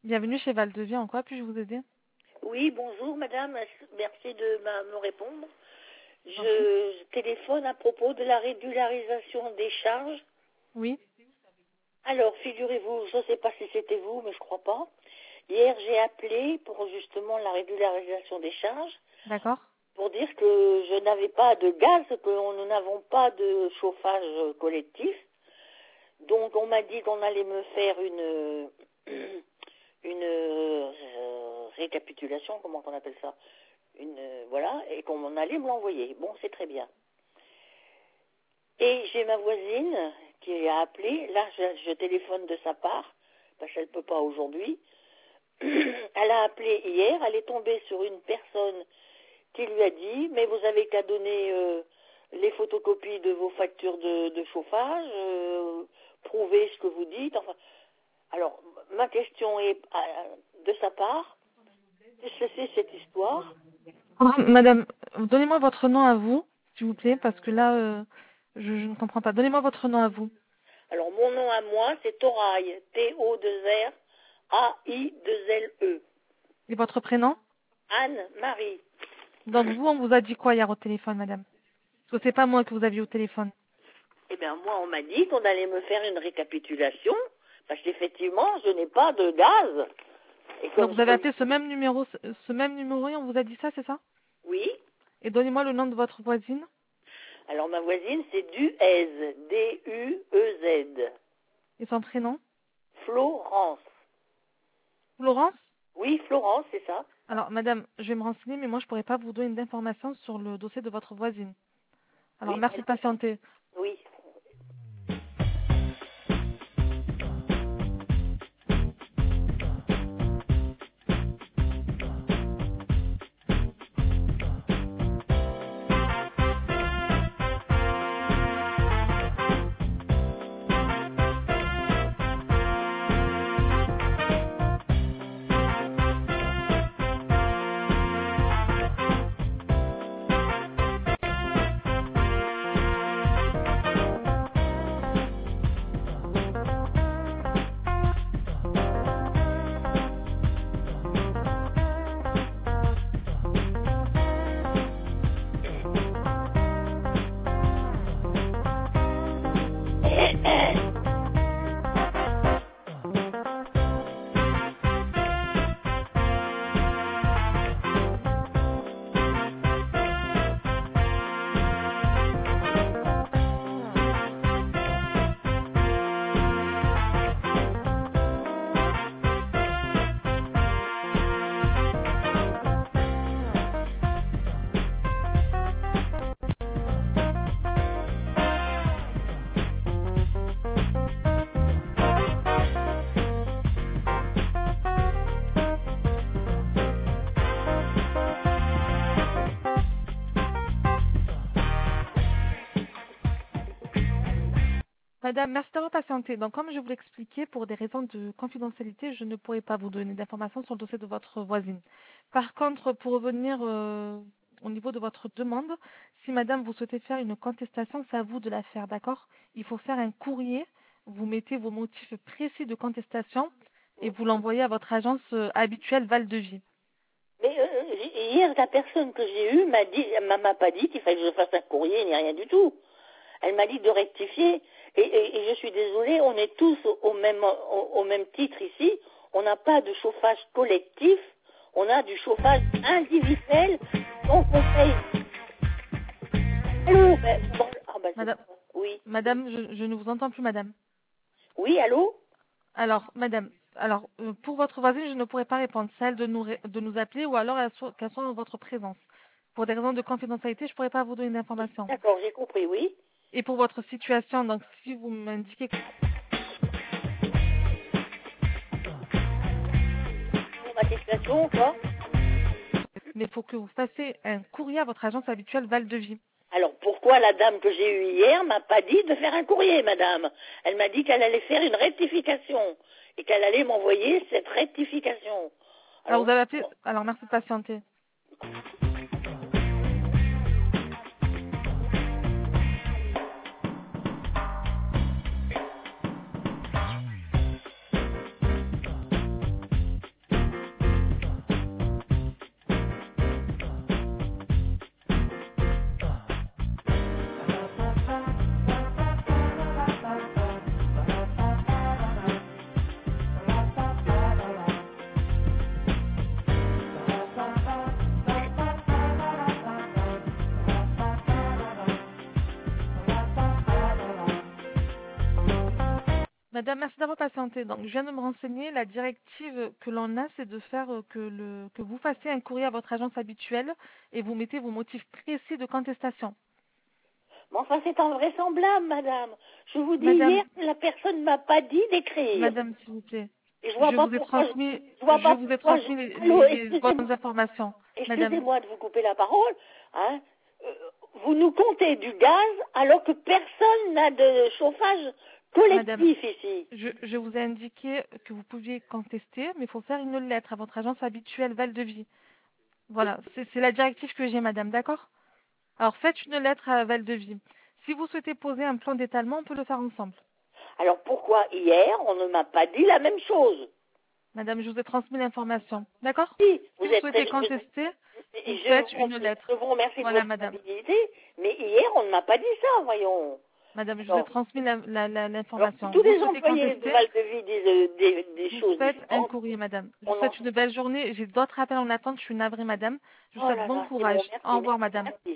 Bienvenue chez Val-de-Vie. En quoi puis-je vous aider? Oui, bonjour madame, merci de me répondre. J'en prie. Je téléphone à propos de la régularisation des charges. Oui, Alors, figurez-vous, je ne sais pas si c'était vous, mais je crois pas. Hier, j'ai appelé pour justement la régularisation des charges, d'accord. pour dire que je n'avais pas de gaz, que nous n'avons pas de chauffage collectif. Donc, on m'a dit qu'on allait me faire une récapitulation, comment on appelle ça, voilà, et qu'on allait me l'envoyer. Bon, c'est très bien. Et j'ai ma voisine qui a appelé. Là, je téléphone de sa part, parce qu'elle ne peut pas aujourd'hui. Elle a appelé hier. Elle est tombée sur une personne qui lui a dit, mais vous avez qu'à donner les photocopies de vos factures de chauffage, prouver ce que vous dites. Enfin, alors, ma question est de sa part, qu'est-ce que c'est cette histoire? Madame, donnez-moi votre nom à vous, s'il vous plaît, parce que là, je ne comprends pas. Donnez-moi votre nom à vous. Alors, mon nom à moi, c'est Toraille, T-O-2-R-A-I-2-L-E. Et votre prénom? Anne-Marie. Donc vous, on vous a dit quoi hier au téléphone, madame? Parce que c'est pas moi que vous aviez au téléphone. Eh bien, moi, on m'a dit qu'on allait me faire une récapitulation, parce qu'effectivement, je n'ai pas de gaz. Et Donc comme vous avez appelé ce même numéro et on vous a dit ça, c'est ça? Oui. Et donnez-moi le nom de votre voisine. Alors, ma voisine, c'est Duez, D-U-E-Z. Et son prénom? Florence. Florence? Oui, Florence, c'est ça. Alors, madame, je vais me renseigner, mais moi, je pourrais pas vous donner d'informations sur le dossier de votre voisine. Alors, Oui, merci de patienter. oui. Madame, merci d'avoir patienté. Donc, comme je vous l'expliquais, pour des raisons de confidentialité, je ne pourrais pas vous donner d'informations sur le dossier de votre voisine. Par contre, pour revenir au niveau de votre demande, si madame, vous souhaitez faire une contestation, c'est à vous de la faire, d'accord? Il faut faire un courrier, vous mettez vos motifs précis de contestation et vous l'envoyez à votre agence habituelle Val-de-Vie. Mais hier, la personne que j'ai eue m'a pas dit qu'il fallait que je fasse un courrier ni rien du tout. Elle m'a dit de rectifier. Et je suis désolée, on est tous au même titre ici. On n'a pas de chauffage collectif. On a du chauffage individuel. Donc on paye. Allô? Madame, Oui. madame, je ne vous entends plus, madame. Oui, allô? Alors, madame, pour votre voisine, je ne pourrais pas répondre. C'est elle de nous appeler ou alors qu'elle soit en votre présence. Pour des raisons de confidentialité, je ne pourrais pas vous donner d'informations. D'accord, j'ai compris, oui. Et pour votre situation, donc si vous m'indiquez... Pour ma situation, quoi. Mais il faut que vous fassiez un courrier à votre agence habituelle Val-de-Vie. Alors, pourquoi la dame que j'ai eue hier m'a pas dit de faire un courrier, madame? Elle m'a dit qu'elle allait faire une rectification et qu'elle allait m'envoyer cette rectification. Alors, vous avez appelé... Alors, merci de patienter. Madame, merci d'avoir patienté. Donc, je viens de me renseigner. La directive que l'on a, c'est de faire que vous fassiez un courrier à votre agence habituelle et vous mettez vos motifs précis de contestation. Mais enfin, c'est invraisemblable, madame. Je vous dis Madame, hier que la personne ne m'a pas dit d'écrire. madame, s'il vous plaît, Et je vois pas pourquoi je vois je pas vous ai pourquoi transmis Allô, les excusez-moi. bonnes informations. Madame, Excusez-moi de vous couper la parole. Hein. Euh, vous nous comptez du gaz alors que personne n'a de chauffage madame, collectif ici. je vous ai indiqué que vous pouviez contester, mais il faut faire une lettre à votre agence habituelle Val de Vie. Voilà, c'est la directive que j'ai, madame, d'accord? Alors, faites une lettre à Val de Vie. Si vous souhaitez poser un plan d'étalement, on peut le faire ensemble. Alors pourquoi hier on ne m'a pas dit la même chose? Madame, je vous ai transmis l'information. D'accord? Si, Si vous souhaitez contester, vous faites une je lettre. vous remercie de Voilà, votre madame. amabilité, mais hier on ne m'a pas dit ça, voyons. Madame, je vous ai Alors, transmis alors si l'information. tous Vous les souhaitez employés de contester, Val de Vie disent des vous choses faites un différentes, courrier, madame. Je vous on en... souhaite une belle journée. J'ai d'autres appels en attente. Je suis navrée, madame. Je vous Oh souhaite là bon là, c'est bon, courage. Au merci, revoir, merci, madame. merci.